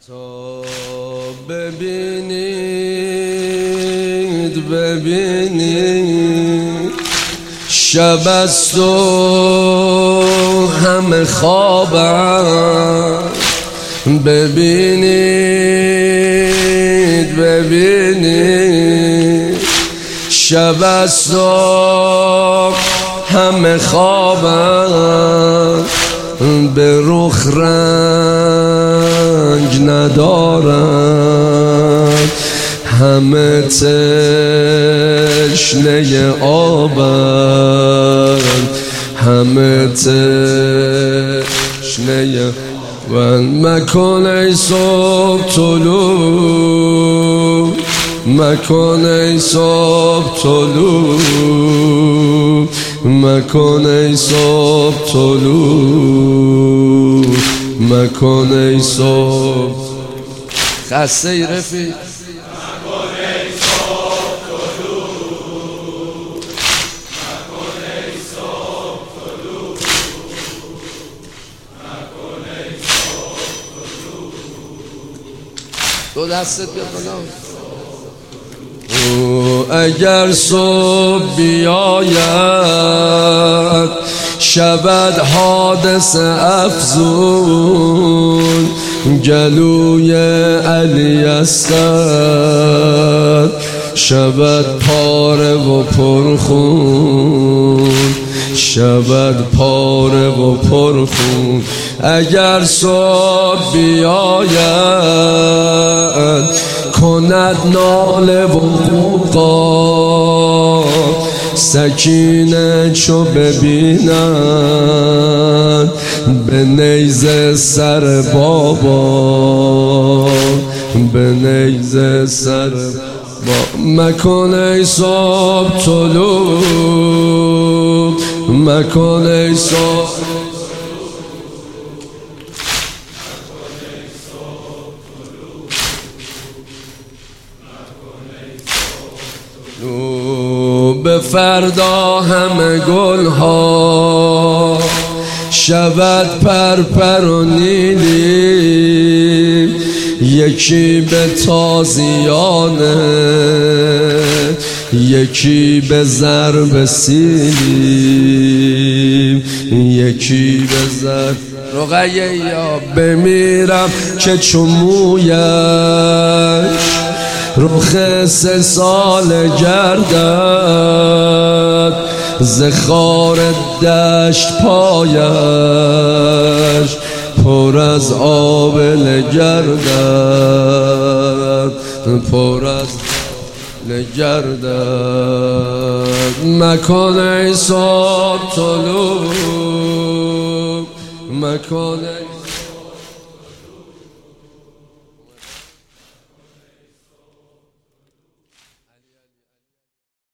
تا ببینید شب است و همه خوابن، ببینید شب است و همه خوابن، به رخ رنگ ندارن، همه تشنه آبن، همه تشنه مکن ای صبح طلوع، مکن ای صبح طلوع، مکن ای صبح طلوع، مکن ای صبح. خسته ای رفیق؟ دو دستت بیا بالا. اگر صبح بیاید شود حادثه افزون، گلوی علی اسد شود پاره و پرخون، شود پاره و پرخون. اگر صبح بیاید کند ناله و غوغا، سکینه چو ببیند به نیزه سر بابا، به نیزه سر بابا. مکن ای صبح طلوع، مکن ای صبح. به فردا همه گلها شود پرپر و نیلی، یکی به تازیانه، یکی به ضرب سیلی، یکی به ضرب رقیه. یا بمیرم که چون مویش رخ 3 سال گردد، ز خار دشت پایش پر از آبله گردد، پر از گردد. مکن ای صبح طلوع، مکن ای